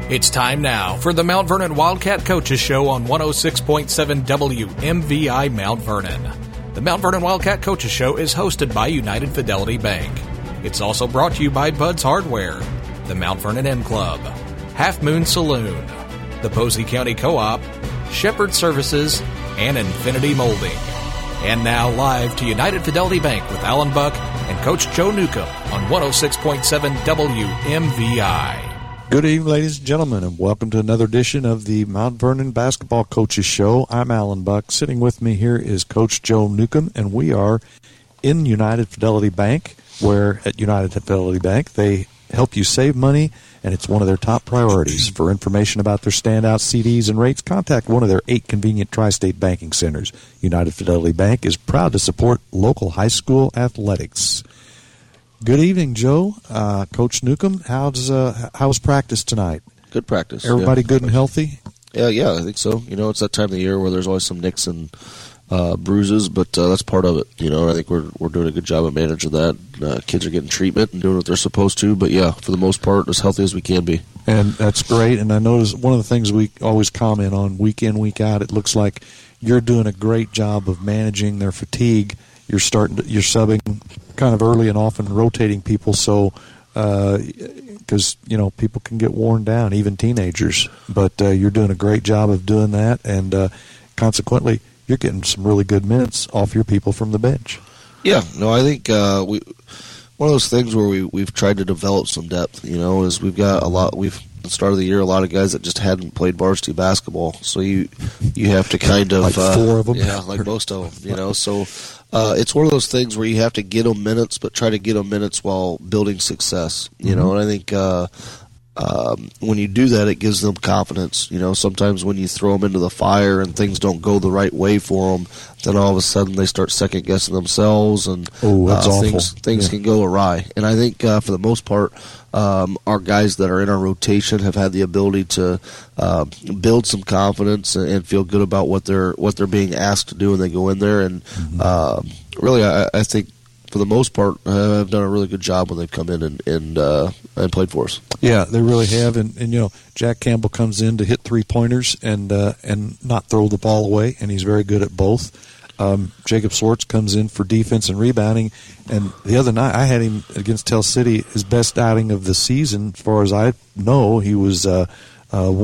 It's time now for the Mount Vernon Wildcat Coaches Show on 106.7 WMVI Mount Vernon. The Mount Vernon Wildcat Coaches Show is hosted by United Fidelity Bank. It's also brought to you by Bud's Hardware, the Mount Vernon M Club, Half Moon Saloon, the Posey County Co-op, Shepherd Services, and Infinity Molding. And now live to United Fidelity Bank with Alan Buck and Coach Joe Newcomb on 106.7 WMVI. Good evening, ladies and gentlemen, and welcome to another edition of the Mount Vernon Basketball Coaches Show. I'm Alan Buck. Sitting with me here is Coach Joe Newcomb, and we are in United Fidelity Bank, where at United Fidelity Bank they help you save money, and it's one of their top priorities. For information about their standout CDs and rates, contact one of their 8 convenient tri-state banking centers. United Fidelity Bank is proud to support local high school athletics. Good evening, Joe. Coach Newcomb, how's practice tonight? Good practice. Everybody good and healthy? Yeah, I think so. You know, it's that time of the year where there's always some nicks and bruises, but that's part of it. You know, I think we're doing a good job of managing that. Kids are getting treatment and doing what they're supposed to, but yeah, for the most part, as healthy as we can be. And that's great. And I notice one of the things we always comment on week in, week out, it looks like you're doing a great job of managing their fatigue. You're subbing kind of early and often rotating people, so because people can get worn down, even teenagers. But you're doing a great job of doing that, and consequently, you're getting some really good minutes off your people from the bench. Yeah, no, I think one of those things where we've tried to develop some depth. You know, is we've got at the start of the year a lot of guys that just hadn't played varsity basketball, so you have to kind of like 4 of them, like most of them. You know, so. It's one of those things where you have to get them minutes, but try to get them minutes while building success. You know, and I think when you do that, it gives them confidence. You know, sometimes when you throw them into the fire and things don't go the right way for them, then all of a sudden they start second guessing themselves, and things can go awry. And I think for the most part, our guys that are in our rotation have had the ability to build some confidence and feel good about what they're being asked to do when they go in there. And really, I think for the most part, have done a really good job when they've come in and played for us. Yeah, they really have. And Jack Campbell comes in to hit 3-pointers and not throw the ball away, and he's very good at both. Jacob Swartz comes in for defense and rebounding, and the other night I had him against Tell City, his best outing of the season as far as I know. He was 1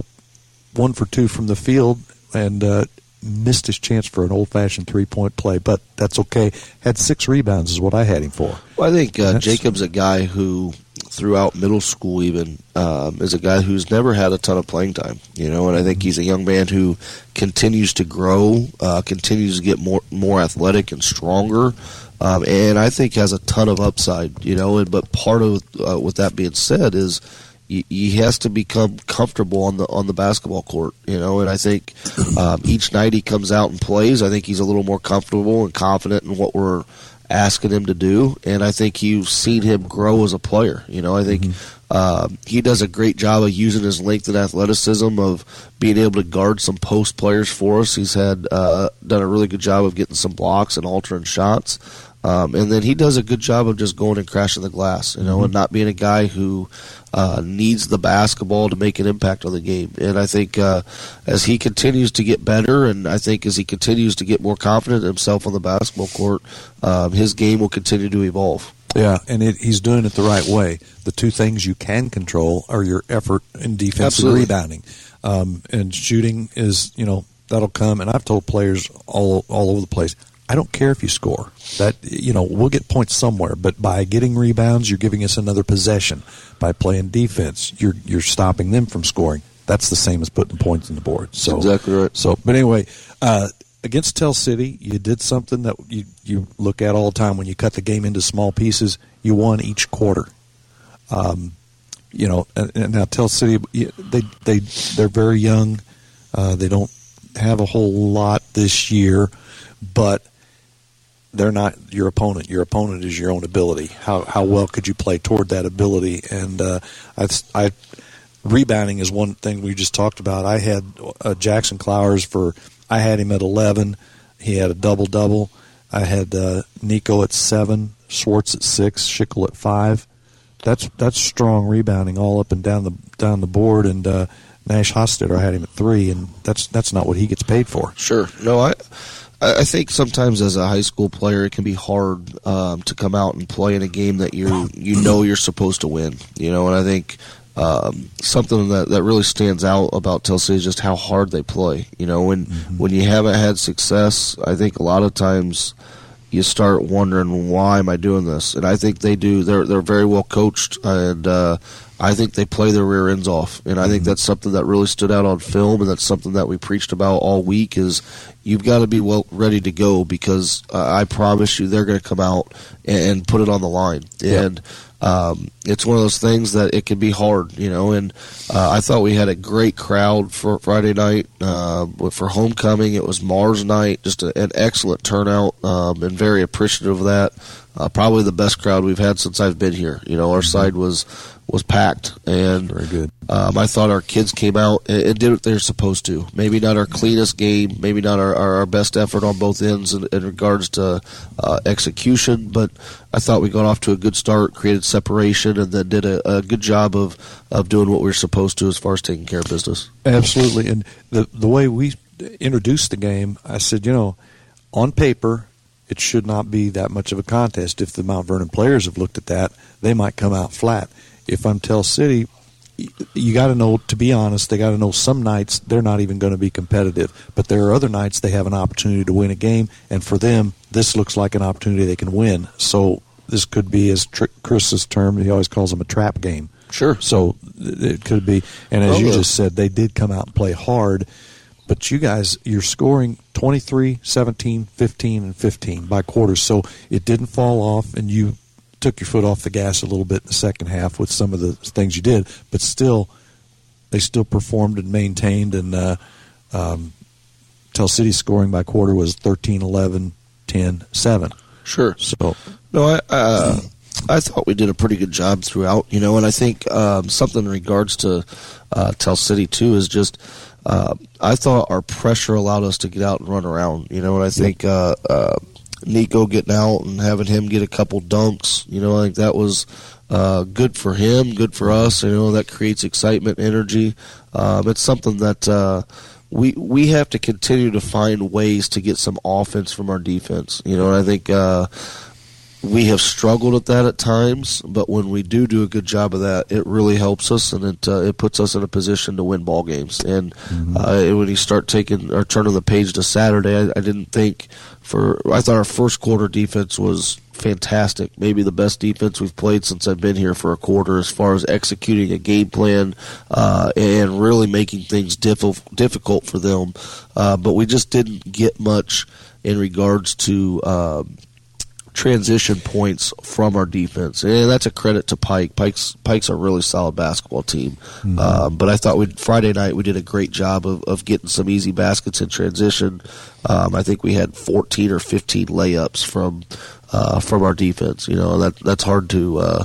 for 2 from the field and missed his chance for an old-fashioned 3-point play, but that's okay. Had 6 rebounds is what I had him for. Well, I think Jacob's a guy who, throughout middle school even, is a guy who's never had a ton of playing time, and I think he's a young man who continues to grow, continues to get more athletic and stronger, and I think has a ton of upside, but part of with that being said is he has to become comfortable on the basketball court, and I think each night he comes out and plays, I think he's a little more comfortable and confident in what we're asking him to do, and I think you've seen him grow as a player. I think he does a great job of using his length and athleticism of being able to guard some post players for us. He's had done a really good job of getting some blocks and altering shots. And then he does a good job of just going and crashing the glass, and not being a guy who needs the basketball to make an impact on the game. And I think as he continues to get better, and I think as he continues to get more confident in himself on the basketball court, his game will continue to evolve. Yeah, and he's doing it the right way. The 2 things you can control are your effort in defense and rebounding. And shooting is, that'll come. And I've told players all over the place, I don't care if you score. That we'll get points somewhere, but by getting rebounds, you're giving us another possession. By playing defense, you're stopping them from scoring. That's the same as putting points on the board. So exactly right. But anyway, against Tell City, you did something that you look at all the time when you cut the game into small pieces. You won each quarter. And now Tell City, they're very young. They don't have a whole lot this year, but they're not your opponent. Your opponent is your own ability. How well could you play toward that ability? And rebounding is one thing we just talked about. I had Jackson Clowers I had him at 11. He had a double-double. I had Nico at 7, Swartz at 6, Schickel at 5. that's strong rebounding all up and down the board. And Nash Hostetler had him at 3, and that's not what he gets paid for. Sure. No, I think sometimes as a high school player, it can be hard to come out and play in a game that you're supposed to win. And I think something that really stands out about Tell City is just how hard they play. When you haven't had success, I think a lot of times you start wondering, why am I doing this? And I think they do. They're very well coached, and I think they play their rear ends off. And I think that's something that really stood out on film, and that's something that we preached about all week is you've got to be well ready to go, because I promise you they're going to come out and put it on the line. And it's one of those things that it can be hard, and I thought we had a great crowd for Friday night. For homecoming, it was Mars night, just an excellent turnout, and very appreciative of that. Probably the best crowd we've had since I've been here. Our side was packed, and very good. I thought our kids came out and did what they're supposed to. Maybe not our cleanest game, maybe not our best effort on both ends in regards to execution, but I thought we got off to a good start, created separation, and then did a good job of doing what we were supposed to as far as taking care of business. Absolutely, and the way we introduced the game, I said, on paper, it should not be that much of a contest. If the Mount Vernon players have looked at that, they might come out flat. If I'm Tell City, you got to know, to be honest, they got to know some nights they're not even going to be competitive. But there are other nights they have an opportunity to win a game, and for them, this looks like an opportunity they can win. So this could be, as Chris's term, he always calls them a trap game. Sure. So it could be, and as you just said, they did come out and play hard. But you guys, you're scoring 23, 17, 15, and 15 by quarters. So it didn't fall off, and you took your foot off the gas a little bit in the second half with some of the things you did. But still, they still performed and maintained. And Tell City's scoring by quarter was 13, 11, 10, 7. Sure. So no, I thought we did a pretty good job throughout, and I think something in regards to Tell City, too, is just I thought our pressure allowed us to get out and run around, and I think Nico getting out and having him get a couple dunks, I think that was good for him, good for us. That creates excitement, energy. It's something that we have to continue to find ways to get some offense from our defense, and I think we have struggled at that at times, but when we do a good job of that, it really helps us, and it puts us in a position to win ball games. And when you start turning the page to Saturday, I didn't think I thought our first quarter defense was fantastic, maybe the best defense we've played since I've been here for a quarter, as far as executing a game plan and really making things difficult for them. But we just didn't get much in regards to transition points from our defense, and that's a credit to Pike. Pike's a really solid basketball team, but I thought Friday night we did a great job of getting some easy baskets in transition. I think we had 14 or 15 layups from our defense. That's hard to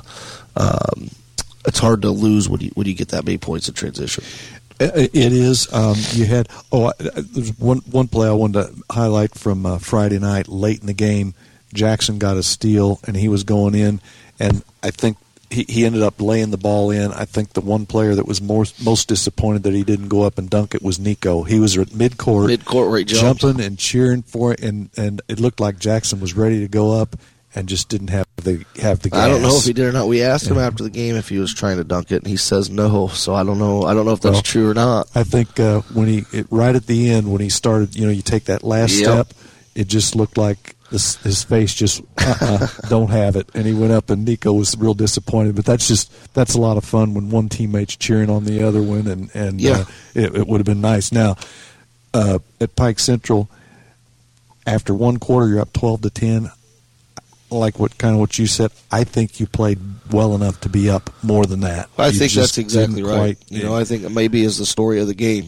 it's hard to lose when you get that many points in transition. It is. You had there's one play I wanted to highlight from Friday night late in the game. Jackson got a steal, and he was going in, and I think he ended up laying the ball in. I think the one player that was most disappointed that he didn't go up and dunk it was Nico. He was at midcourt where he jumping and cheering for it, and it looked like Jackson was ready to go up and just didn't have the gas. I don't know if he did or not. We asked him after the game if he was trying to dunk it, and he says no. So I don't know if that's true or not. I think right at the end when he started, you take that last step, it just looked like his face just don't have it, and he went up, and Nico was real disappointed. But that's a lot of fun when one teammate's cheering on the other one, and it would have been nice. Now at Pike Central, after one quarter, you're up 12-10. Like what you said, I think you played well enough to be up more than that. I think that's exactly right. I think maybe is the story of the game.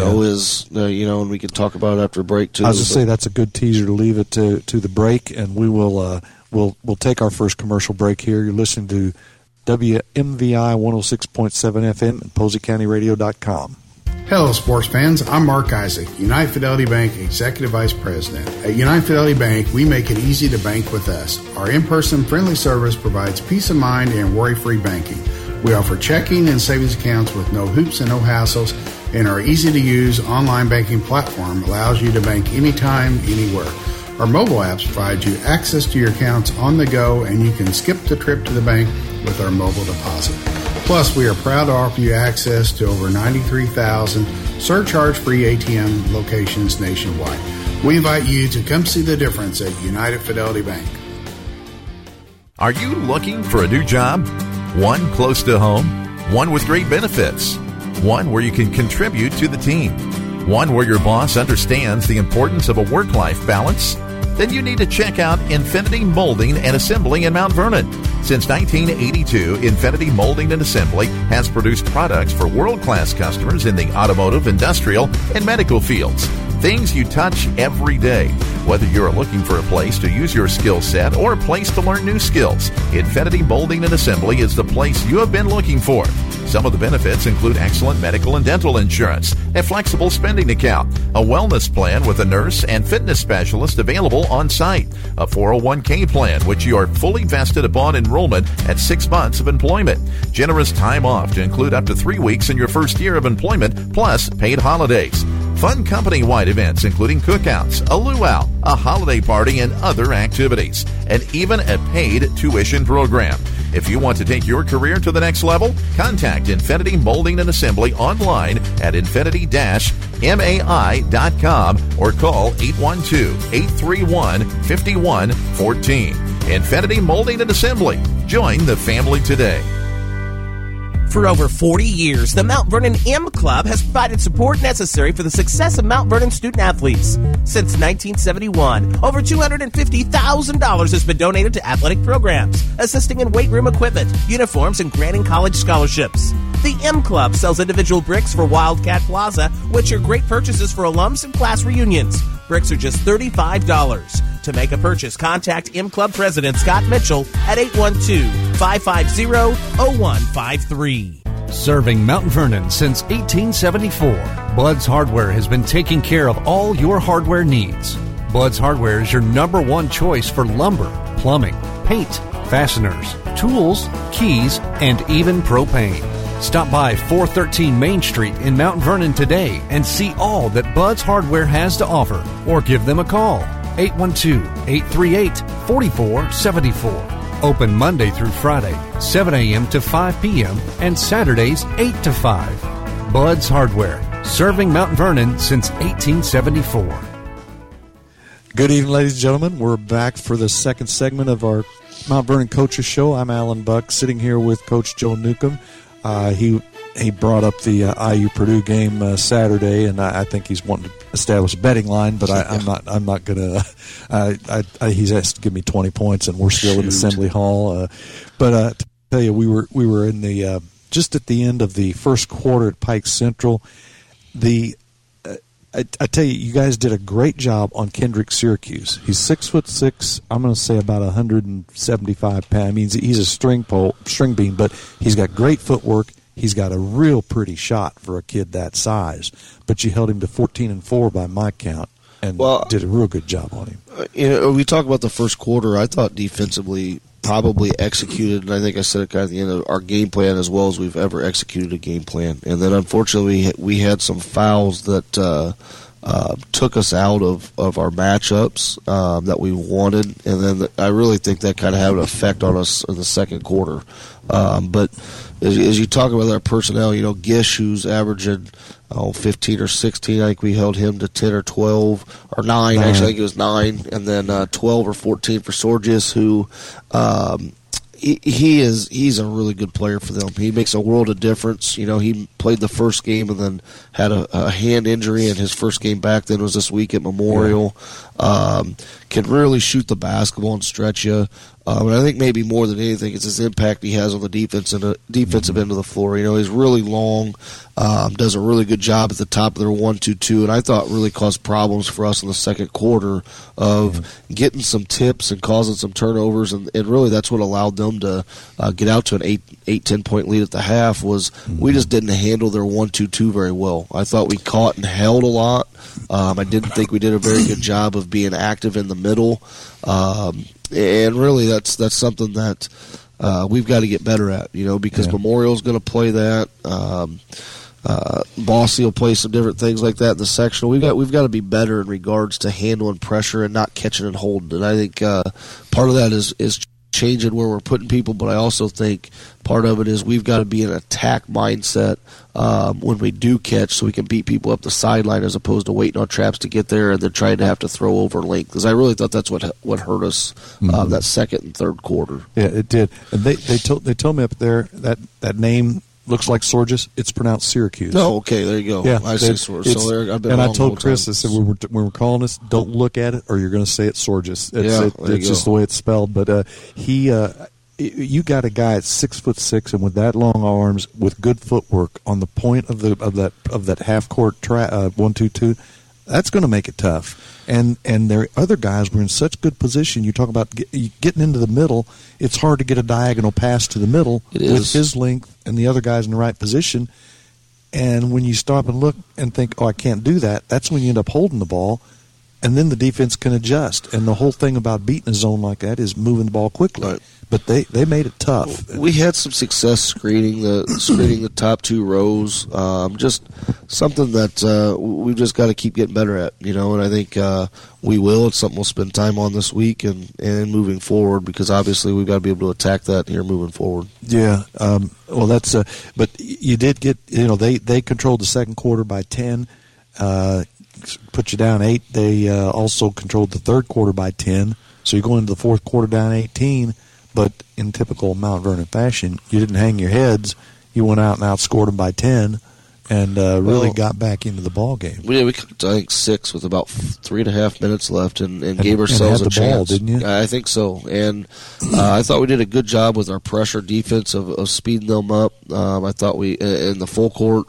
And we can talk about it after a break too. I was going to say that's a good teaser to leave it to the break, and we will we'll take our first commercial break here. You're listening to WMVI 106.7 FM and PoseyCountyRadio.com. Hello, sports fans. I'm Mark Isaac, United Fidelity Bank Executive Vice President. At United Fidelity Bank, we make it easy to bank with us. Our in-person friendly service provides peace of mind and worry-free banking. We offer checking and savings accounts with no hoops and no hassles, and our easy-to-use online banking platform allows you to bank anytime, anywhere. Our mobile apps provide you access to your accounts on the go, and you can skip the trip to the bank with our mobile deposit. Plus, we are proud to offer you access to over 93,000 surcharge-free ATM locations nationwide. We invite you to come see the difference at United Fidelity Bank. Are you looking for a new job? One close to home? One with great benefits? One where you can contribute to the team? One where your boss understands the importance of a work-life balance? Then you need to check out Infinity Molding and Assembly in Mount Vernon. Since 1982, Infinity Molding and Assembly has produced products for world-class customers in the automotive, industrial, and medical fields. Things you touch every day. Whether you're looking for a place to use your skill set or a place to learn new skills, Infinity Molding and Assembly is the place you have been looking for. Some of the benefits include excellent medical and dental insurance, a flexible spending account, a wellness plan with a nurse and fitness specialist available on site, a 401k plan which you are fully vested upon enrollment at 6 months of employment, generous time off to include up to 3 weeks in your first year of employment, plus paid holidays. Fun company-wide events including cookouts, a luau, a holiday party, and other activities, and even a paid tuition program. If you want to take your career to the next level, contact Infinity Molding and Assembly online at infinity-mai.com or call 812-831-5114. Infinity Molding and Assembly. Join the family today. For over 40 years, the Mount Vernon M Club has provided support necessary for the success of Mount Vernon student-athletes. Since 1971, over $250,000 has been donated to athletic programs, assisting in weight room equipment, uniforms, and granting college scholarships. The M Club sells individual bricks for Wildcat Plaza, which are great purchases for alums and class reunions. Bricks are just $35. To make a purchase, contact M Club President Scott Mitchell at 812-550-0153. Serving Mount Vernon since 1874, Bud's Hardware has been taking care of all your hardware needs. Bud's Hardware is your #1 choice for lumber, plumbing, paint, fasteners, tools, keys, and even propane. Stop by 413 Main Street in Mount Vernon today and see all that Bud's Hardware has to offer, or give them a call. 812-838-4474. Open Monday through Friday, 7 a.m. to 5 p.m. and Saturdays, 8 to 5. Bud's Hardware, serving Mount Vernon since 1874. Good evening, ladies and gentlemen. We're back for the second segment of our Mount Vernon Coaches Show. I'm Alan Buck, sitting here with Coach Joe Newcomb. He brought up the IU Purdue game Saturday, and I think he's wanting to establish a betting line, but I'm not going to. He's asked to give me 20 points, and we're still in Assembly Hall. But to tell you, we were in the just at the end of the first quarter at Pike Central. I tell you, you guys did a great job on Kendrick Syracuse. He's 6'6". I'm going to say about 175 pounds. I mean, he's a string bean, but he's got great footwork. He's got a real pretty shot for a kid that size. But you held him to 14-4 by my count, and did a real good job on him. We talk about the first quarter. I thought defensively probably executed, and I think I said it kind of at the end of our game plan as well as we've ever executed a game plan. And then unfortunately we had some fouls that took us out of our matchups that we wanted, and then I really think that kind of had an effect on us in the second quarter. But as you talk about our personnel, Gish, who's averaging 15 or 16, I think we held him to 10 or 12, or 9, actually I think it was 9, and then 12 or 14 for Sorgius, who he's a really good player for them. He makes a world of difference. He played the first game and then had a hand injury, and his first game back then was this week at Memorial. Can really shoot the basketball and stretch you. And I think maybe more than anything, it's his impact he has on the defense and the defensive end of the floor. He's really long, does a really good job at the top of their 1-2-2, and I thought really caused problems for us in the second quarter of getting some tips and causing some turnovers, and really that's what allowed them to get out to an 8-10 point lead at the half. Was we just didn't handle their 1-2-2 very well. I thought we caught and held a lot. I didn't think we did a very good job of being active in the middle. And really, that's something that we've got to get better at, because Memorial's going to play that. Bossy will play some different things like that in the sectional. We've got to be better in regards to handling pressure and not catching and holding. And I think part of that is changing where we're putting people, but I also think part of it is we've got to be in an attack mindset when we do catch, so we can beat people up the sideline as opposed to waiting on traps to get there and then trying to have to throw over length. Because I really thought that's what hurt us that second and third quarter. Yeah, it did. And they told me up there that name looks like Sorges. It's pronounced Syracuse. No, okay, there you go. Yeah, I see Sorges. So I've been and wrong I told the Chris, time. I said when we're calling this, don't look at it, or you're going to say it's Sorges. It's just the way it's spelled. But you got a guy at 6'6" and with that long arms, with good footwork on the point of that half court 1-2-2. That's going to make it tough. And their other guys were in such good position. You talk about getting into the middle. It's hard to get a diagonal pass to the middle with his length and the other guys in the right position. And when you stop and look and think, oh, I can't do that, that's when you end up holding the ball. And then the defense can adjust. And the whole thing about beating a zone like that is moving the ball quickly. Right. But they made it tough. We had some success screening the top two rows. Just something that we've just got to keep getting better at, And I think we will. It's something we'll spend time on this week and moving forward, because obviously we've got to be able to attack that here moving forward. Yeah. Well, that's. But you did get. They controlled the second quarter by 10. Put you down 8. They also controlled the third quarter by 10. So you go into the fourth quarter down 18. But in typical Mount Vernon fashion, you didn't hang your heads. You went out and outscored them by 10 and really got back into the ball game. We cut, I think, 6 with about 3.5 minutes left and gave ourselves a chance. Ball, didn't you? I think so. And I thought we did a good job with our pressure defense of speeding them up. I thought we, in the full court,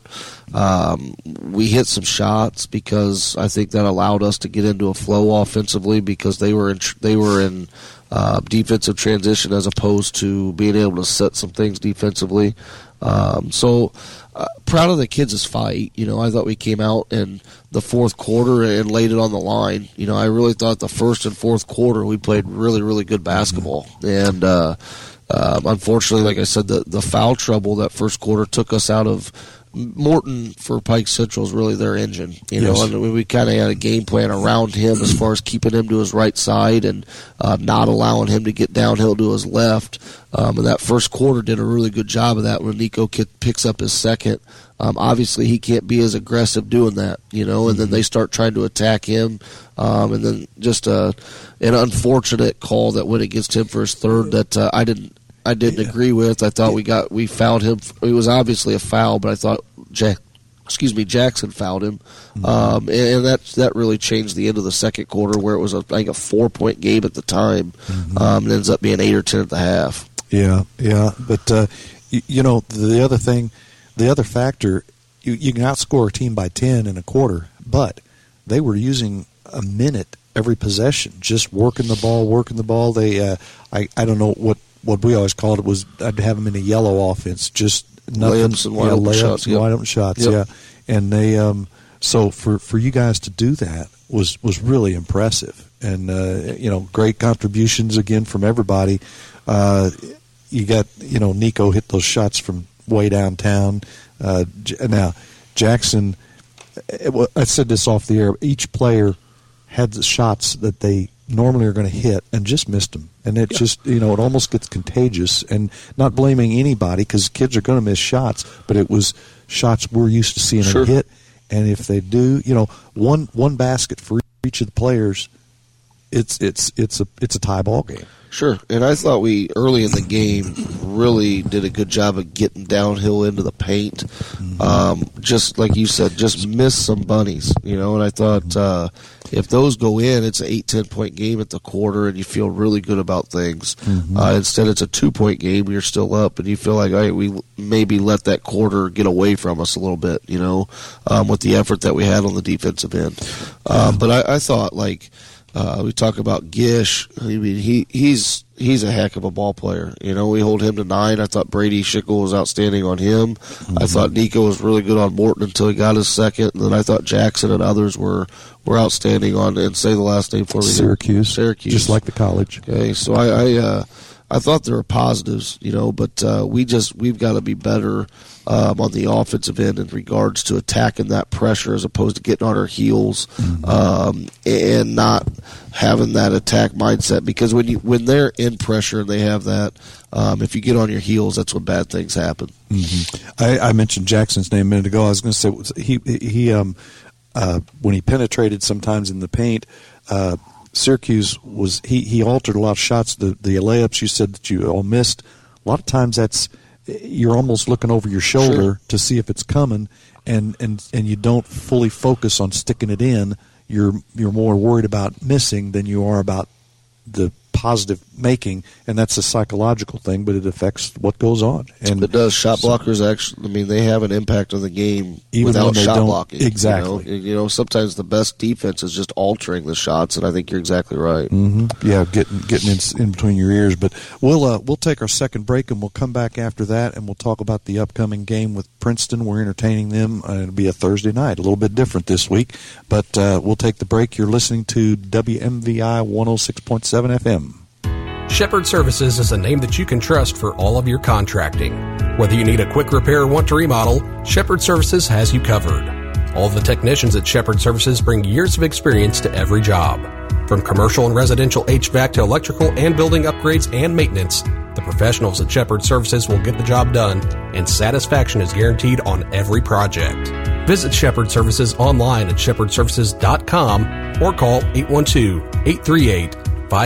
we hit some shots because I think that allowed us to get into a flow offensively, because they were in defensive transition as opposed to being able to set some things defensively. So proud of the kids' fight. I thought we came out in the fourth quarter and laid it on the line. I really thought the first and fourth quarter we played really, really good basketball. And unfortunately, like I said, the foul trouble that first quarter took us out of Morton for Pike Central is really their engine, and we kind of had a game plan around him as far as keeping him to his right side and not allowing him to get downhill to his left. And that first quarter did a really good job of that when Nico picks up his second. Obviously, he can't be as aggressive doing that, and then they start trying to attack him. And then just an unfortunate call that went against him for his third that I didn't agree with. I thought we fouled him. It was obviously a foul, but I thought Jackson fouled him, and that really changed the end of the second quarter, where it was a 4-point game at the time. It ends up being 8 or 10 at the half. Yeah. But the other factor, you can outscore a team by 10 in a quarter, but they were using a minute every possession, just working the ball. They I don't know what we always called it was I'd have them in a yellow offense, just nothing, layups and wide open shots. Yeah. And they so for you guys to do that was really impressive, and great contributions again from everybody. You got Nico hit those shots from way downtown. Now Jackson, I said this off the air. Each player had the shots that they normally are going to hit and just missed them. And it just, it almost gets contagious, and not blaming anybody because kids are going to miss shots, but it was shots we're used to seeing them hit. And if they do, one basket for each of the players, it's a tie ball game. Sure, and I thought we early in the game really did a good job of getting downhill into the paint. Just like you said, just missed some bunnies, and I thought if those go in, it's an 8-10 point game at the quarter, and you feel really good about things. Instead, it's a 2-point game. You're still up, and you feel like, all right, we maybe let that quarter get away from us a little bit, with the effort that we had on the defensive end. But I thought, like, we talk about Gish. I mean, he's a heck of a ball player. We hold him to 9. I thought Brady Schickel was outstanding on him. I thought Nico was really good on Morton until he got his second. And then I thought Jackson and others were outstanding on, and say the last name for me. Syracuse. Just like the college. Okay, so I thought there were positives, but we've got to be better on the offensive end in regards to attacking that pressure as opposed to getting on our heels and not having that attack mindset. Because when they're in pressure and they have that, if you get on your heels, that's when bad things happen. I mentioned Jackson's name a minute ago. I was going to say he when he penetrated sometimes in the paint. Syracuse he altered a lot of shots. The layups you said that you all missed. A lot of times you're almost looking over your shoulder to see if it's coming, and you don't fully focus on sticking it in. You're more worried about missing than you are about the positive making, and that's a psychological thing, but it affects what goes on. And it does. Shot blockers actually, they have an impact on the game even without shot blocking. Exactly. Sometimes the best defense is just altering the shots, and I think you're exactly right. Yeah, getting in between your ears. But we'll take our second break, and we'll come back after that, and we'll talk about the upcoming game with Princeton. We're entertaining them. It'll be a Thursday night, a little bit different this week. But we'll take the break. You're listening to WMVI 106.7 FM. Shepherd Services is a name that you can trust for all of your contracting. Whether you need a quick repair or want to remodel, Shepherd Services has you covered. All of the technicians at Shepherd Services bring years of experience to every job. From commercial and residential HVAC to electrical and building upgrades and maintenance, the professionals at Shepherd Services will get the job done, and satisfaction is guaranteed on every project. Visit Shepherd Services online at shepherdservices.com or call 812-838-5604.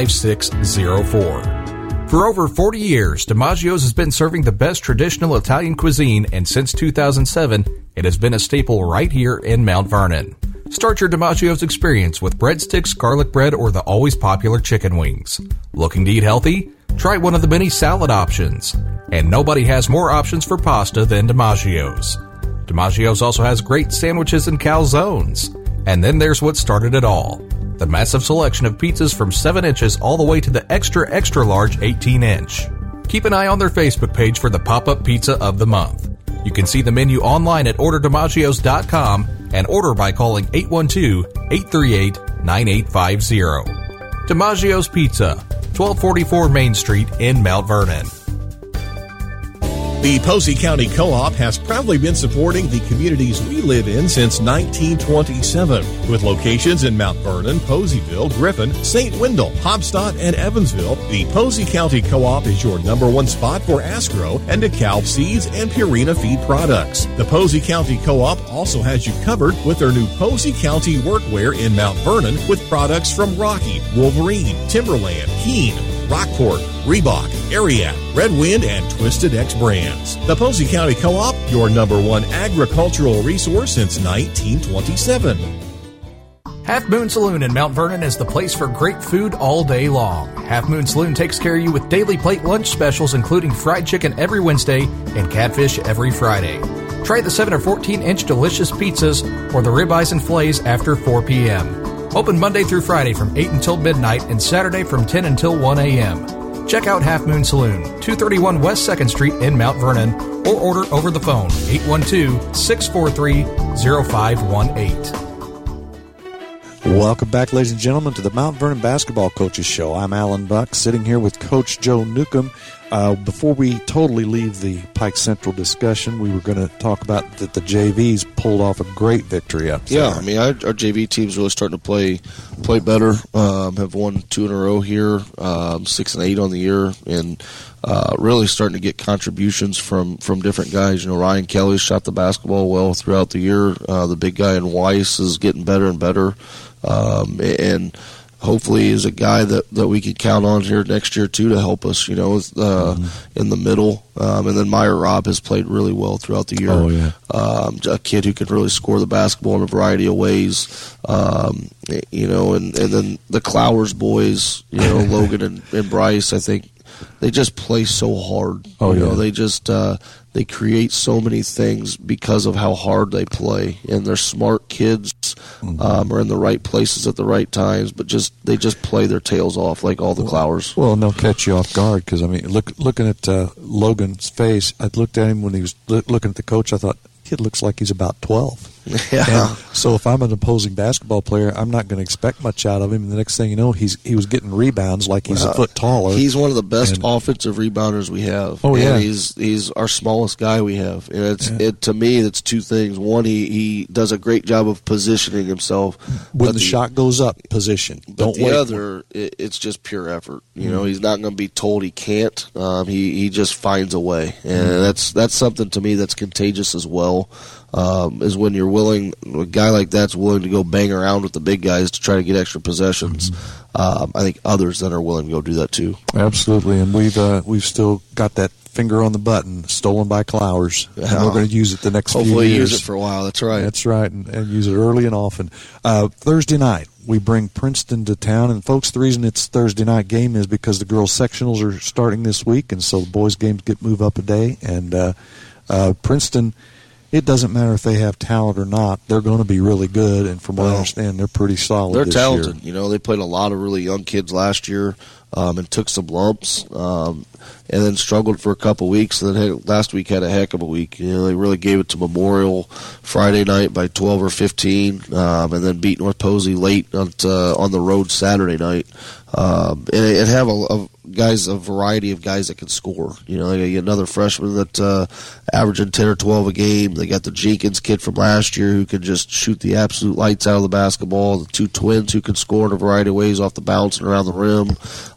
For over 40 years, DiMaggio's has been serving the best traditional Italian cuisine, and since 2007, it has been a staple right here in Mount Vernon. Start your DiMaggio's experience with breadsticks, garlic bread, or the always popular chicken wings. Looking to eat healthy? Try one of the many salad options. And nobody has more options for pasta than DiMaggio's. DiMaggio's also has great sandwiches and calzones. And then there's what started it all: the massive selection of pizzas from 7 inches all the way to the extra, extra large 18-inch. Keep an eye on their Facebook page for the pop-up pizza of the month. You can see the menu online at orderdimaggio's.com and order by calling 812-838-9850. DiMaggio's Pizza, 1244 Main Street in Mount Vernon. The Posey County Co-op has proudly been supporting the communities we live in since 1927. With locations in Mount Vernon, Poseyville, Griffin, St. Wendell, Hobstadt, and Evansville, the Posey County Co-op is your #1 spot for Asgrow and DeKalb seeds and Purina feed products. The Posey County Co-op also has you covered with their new Posey County Workwear in Mount Vernon with products from Rocky, Wolverine, Timberland, Keen, Rockport, Reebok, Ariat, Red Wind, and Twisted X brands. The Posey County Co-op, your #1 agricultural resource since 1927. Half Moon Saloon in Mount Vernon is the place for great food all day long. Half Moon Saloon takes care of you with daily plate lunch specials, including fried chicken every Wednesday and catfish every Friday. Try the 7 or 14-inch delicious pizzas or the ribeyes and fillets after 4 p.m. Open Monday through Friday from 8 until midnight and Saturday from 10 until 1 a.m. Check out Half Moon Saloon, 231 West 2nd Street in Mount Vernon, or order over the phone, 812-643-0518. Welcome back, ladies and gentlemen, to the Mount Vernon Basketball Coaches Show. I'm Alan Buck, sitting here with Coach Joe Newcomb. Before we totally leave the Pike Central discussion, we were going to talk about that the JVs pulled off a great victory up there. Yeah, I mean, our JV team's really starting to play better. Have won 2 in a row here, 6-8 on the year, and really starting to get contributions from different guys. You know, Ryan Kelly shot the basketball well throughout the year. The big guy in Weiss is getting better and better, and hopefully is a guy that we can count on here next year too to help us, in the middle. And then Meyer Robb has played really well throughout the year. Oh, yeah. A kid who can really score the basketball in a variety of ways. And then the Clowers boys, Logan and Bryce, I think they just play so hard. They just they create so many things because of how hard they play, and they're smart kids, are in the right places at the right times, but they just play their tails off like all the Clowers. Well, and they'll catch you off guard because, looking at Logan's face, I looked at him when he was looking at the coach, I thought, kid looks like he's about 12. Yeah. And so if I'm an opposing basketball player, I'm not going to expect much out of him. And the next thing you know, he was getting rebounds like he's a foot taller. He's one of the best offensive rebounders we have. Oh, yeah. He's our smallest guy we have. And to me, it's two things. One, he does a great job of positioning himself. When the shot goes up, position. Don't wait. The other, it's just pure effort. He's not going to be told he can't. He just finds a way. And that's something to me that's contagious as well. Is when you're willing, a guy like that's willing to go bang around with the big guys to try to get extra possessions. I think others that are willing to go do that too. Absolutely, and we've still got that finger on the button, stolen by Clowers, and we're going to use it the next few years. Hopefully use it for a while, that's right. That's right, and use it early and often. Thursday night, we bring Princeton to town, and folks, the reason it's Thursday night game is because the girls' sectionals are starting this week, and so the boys' games move up a day, and Princeton, it doesn't matter if they have talent or not. They're going to be really good, and from what I understand, they're pretty solid They're this talented. year. They played a lot of really young kids last year and took some lumps and then struggled for a couple weeks. And then last week had a heck of a week. They really gave it to Memorial Friday night by 12 or 15 and then beat North Posey late on the road Saturday night. And have a variety of guys that can score. They got another freshman that averaging 10 or 12 a game. They got the Jenkins kid from last year who can just shoot the absolute lights out of the basketball. The two twins who can score in a variety of ways off the bounce and around the rim.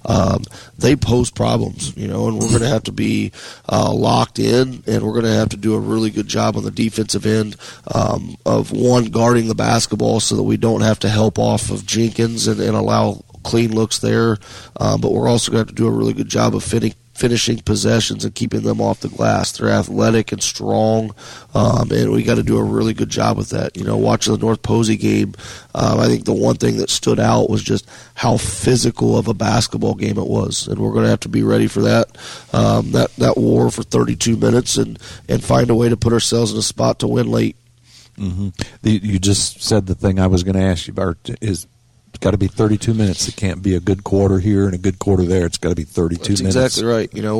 They pose problems, and we're going to have to be locked in, and we're going to have to do a really good job on the defensive end of one, guarding the basketball so that we don't have to help off of Jenkins and allow clean looks there, but we're also going to have to do a really good job of finishing possessions and keeping them off the glass. They're athletic and strong, and we got to do a really good job with that. Watching the North Posey game, I think the one thing that stood out was just how physical of a basketball game it was, and we're going to have to be ready for that that war for 32 minutes and find a way to put ourselves in a spot to win late. Mm-hmm. You just said the thing I was going to ask you about is. It's got to be 32 minutes. It can't be a good quarter here and a good quarter there. It's got to be 32 minutes. That's exactly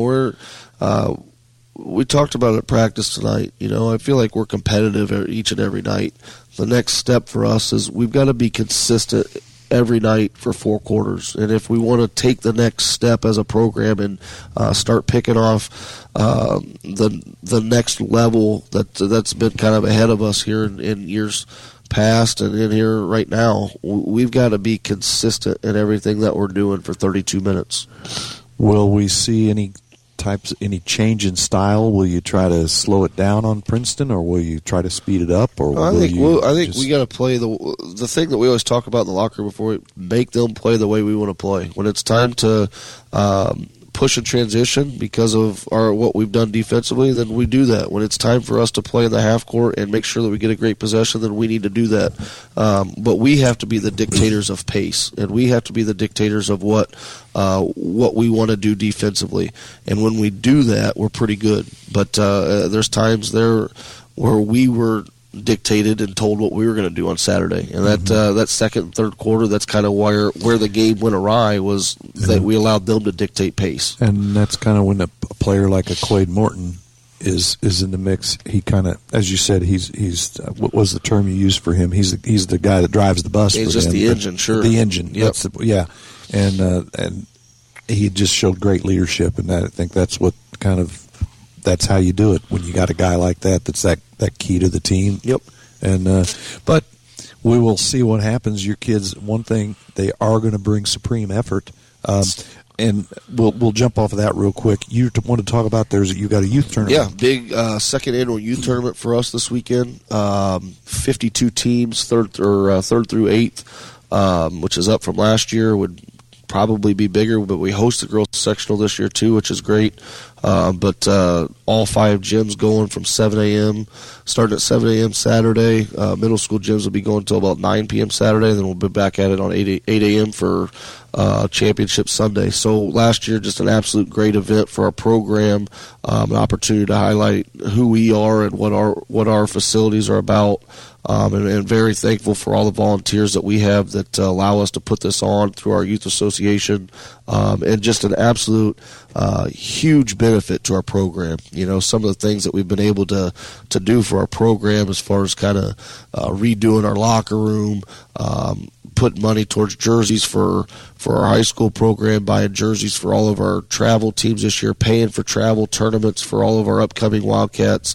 right. We talked about it at practice tonight. I feel like we're competitive each and every night. The next step for us is we've got to be consistent every night for 4 quarters. And if we want to take the next step as a program and start picking off the next level that's been kind of ahead of us here in years past and in here right now, we've got to be consistent in everything that we're doing for 32 minutes. Will we see any change in style? Will you try to slow it down on Princeton, or will you try to speed it up? Or I think we got to play the thing that we always talk about in the locker room before we make them play the way we want to play. When it's time to push and transition because of what we've done defensively, then we do that. When it's time for us to play in the half court and make sure that we get a great possession, then we need to do that. But we have to be the dictators of pace, and we have to be the dictators of what we want to do defensively. And when we do that, we're pretty good. But there's times there where we were dictated and told what we were going to do on Saturday, and that second and third quarter, that's kind of where the game went awry, was that we allowed them to dictate pace. And that's kind of when a player like a Quade Morton is in the mix. He kind of, as you said, he's what was the term you used for him? He's the guy that drives the bus. He's just the engine, sure. The engine, yep. And he just showed great leadership, and I think that's what kind of. That's how you do it when you got a guy like that. That's that key to the team. Yep. And but we will see what happens. Your kids, one thing, they are going to bring supreme effort. And we'll jump off of that real quick. You want to talk about you got a youth tournament? Yeah, big second annual youth tournament for us this weekend. 52 teams, third through eighth. which is up from last year, would probably be bigger, but we host the girls sectional this year too, which is great. But all 5 gyms going from 7 a.m., starting at 7 a.m. Saturday. Middle school gyms will be going until about 9 p.m. Saturday, and then we'll be back at it on 8 a.m. for Championship Sunday. So last year, just an absolute great event for our program, an opportunity to highlight who we are and what our facilities are about. And very thankful for all the volunteers that we have that allow us to put this on through our youth association, and just an absolute huge benefit to our program. You know, some of the things that we've been able to do for our program as far as kind of redoing our locker room, putting money towards jerseys for our high school program, buying jerseys for all of our travel teams this year, paying for travel tournaments for all of our upcoming Wildcats.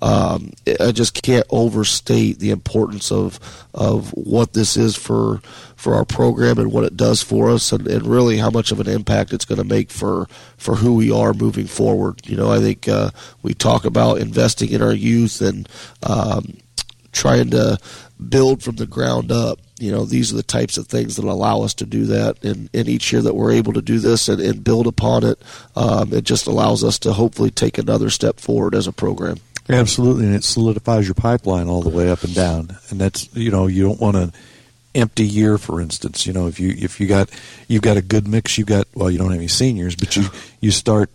I just can't overstate the importance of what this is for our program and what it does for us, and really how much of an impact it's going to make for who we are moving forward. You know, I think we talk about investing in our youth and trying to build from the ground up. You know, these are the types of things that allow us to do that. And each year that we're able to do this and build upon it, it just allows us to hopefully take another step forward as a program. Absolutely, and it solidifies your pipeline all the way up and down. And that's, you know, you don't want an empty year, for instance. You know, if you've got a good mix, you don't have any seniors, but you start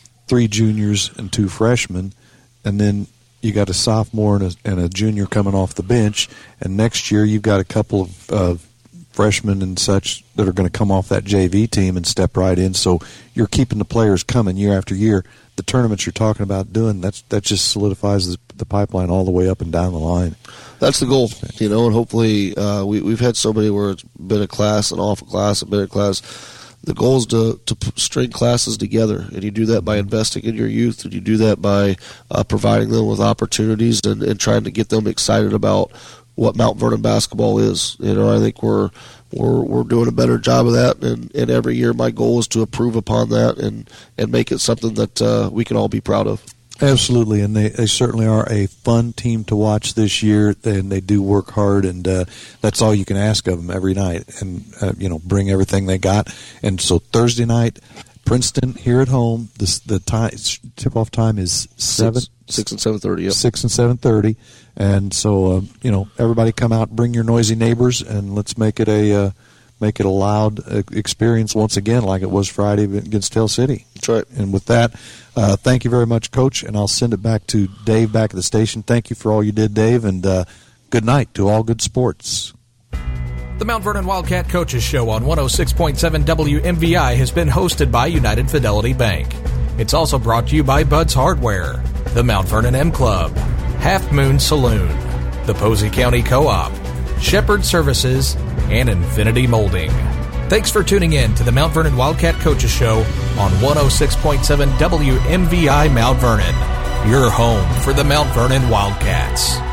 3 juniors and 2 freshmen, and then you got a sophomore and a junior coming off the bench, and next year you've got a couple of freshmen and such that are going to come off that JV team and step right in. So you're keeping the players coming year after year. The tournaments you're talking about doing, that just solidifies the pipeline all the way up and down the line. That's the goal, you know, and hopefully we've had so many where it's been a class, an off a class, a bit of class. The goal is to string classes together, and you do that by investing in your youth, and you do that by providing them with opportunities and trying to get them excited about what Mount Vernon basketball is. You know, I think we're doing a better job of that, and every year my goal is to improve upon that and make it something that we can all be proud of. Absolutely, and they certainly are a fun team to watch this year, and they do work hard, and that's all you can ask of them every night, and bring everything they got. And so Thursday night, Princeton here at home. The time tip-off time is 6 and 7:30. Yep. 6 and 7:30, and so everybody come out, bring your noisy neighbors, and let's make it a loud experience once again, like it was Friday against Tell City. That's right. And with that, thank you very much, Coach, and I'll send it back to Dave back at the station. Thank you for all you did, Dave, and good night to all good sports. The Mount Vernon Wildcat Coaches Show on 106.7 WMVI has been hosted by United Fidelity Bank. It's also brought to you by Bud's Hardware, the Mount Vernon M Club, Half Moon Saloon, the Posey County Co-op, Shepherd Services, and Infinity Molding. Thanks for tuning in to the Mount Vernon Wildcat Coaches Show on 106.7 WMVI Mount Vernon, your home for the Mount Vernon Wildcats.